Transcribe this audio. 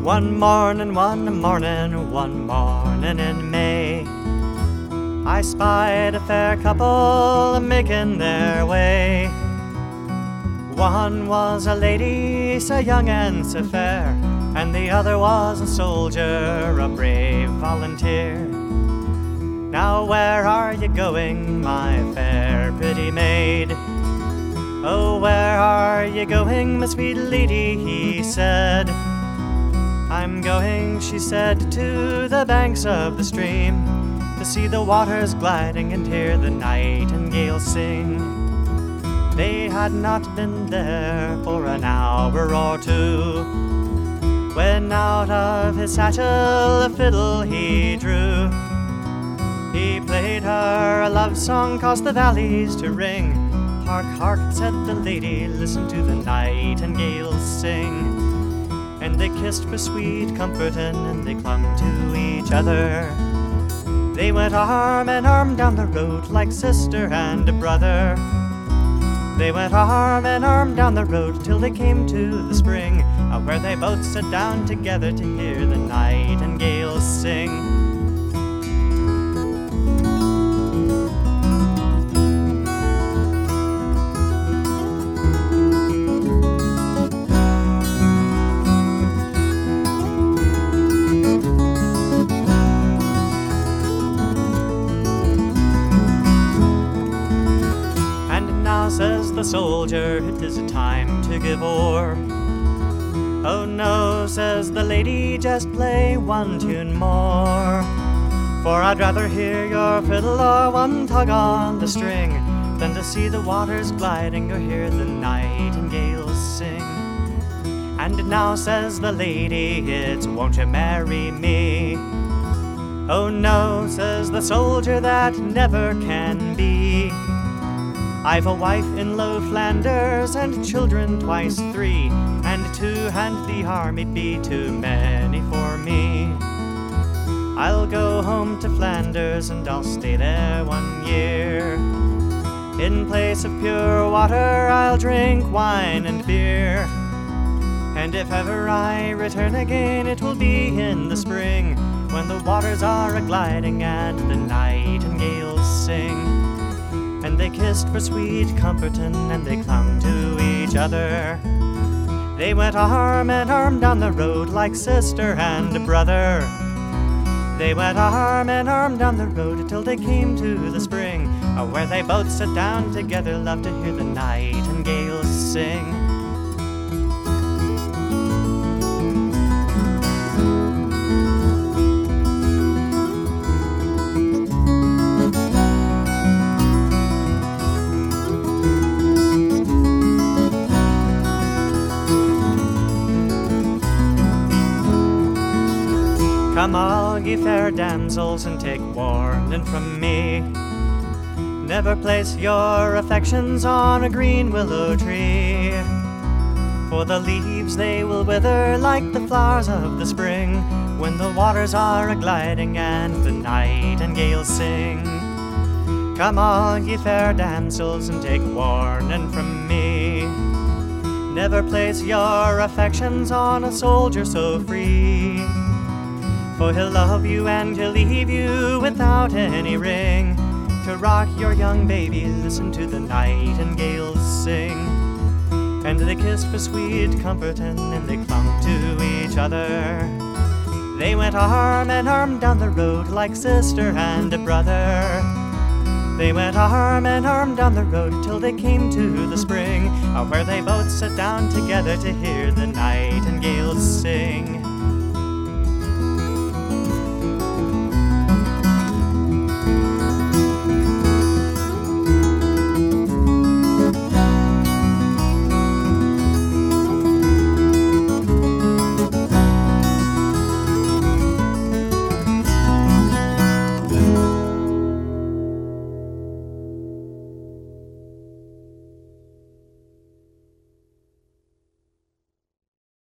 One morning in May, I spied a fair couple a-making their way. One was a lady so young and so fair, and the other was a soldier, a brave volunteer. Now where are you going, my fair pretty maid? Oh, where are you going, my sweet lady, he said. I'm going, she said, to the banks of the stream, to see the waters gliding and hear the nightingale sing. They had not been there for an hour or two, when out of his satchel a fiddle he drew. He played her a love song, caused the valleys to ring. Hark, hark, said the lady, listen to the nightingales sing. And they kissed for sweet comforting, and they clung to each other. They went arm in arm down the road like sister and a brother. They went arm in arm down the road till they came to the spring, where they both sat down together to hear the nightingales sing. Says the soldier, it is a time to give o'er. Oh no, says the lady, just play one tune more. For I'd rather hear your fiddle or one tug on the string than to see the waters gliding or hear the nightingales sing. And now, says the lady, it's won't you marry me? Oh no, says the soldier, that never can be. I've a wife in low Flanders and children twice three, and to hand the army be too many for me. I'll go home to Flanders and I'll stay there 1 year. In place of pure water I'll drink wine and beer. And if ever I return again, it will be in the spring, when the waters are a-gliding and the nightingales sing. And they kissed for sweet comforting, and they clung to each other. They went arm in arm down the road like sister and a brother. They went arm in arm down the road till they came to the spring, where they both sat down together, loved to hear the nightingales sing. Come all ye fair damsels and take warning from me. Never place your affections on a green willow tree, for the leaves they will wither like the flowers of the spring, when the waters are a-gliding and the nightingales sing. Come all ye fair damsels and take warning from me. Never place your affections on a soldier so free, for he'll love you and he'll leave you without any ring. To rock your young baby, listen to the nightingales sing. And they kissed for sweet comforting, and they clung to each other. They went arm in arm down the road like sister and a brother. They went arm in arm down the road till they came to the spring, where they both sat down together to hear the nightingales sing.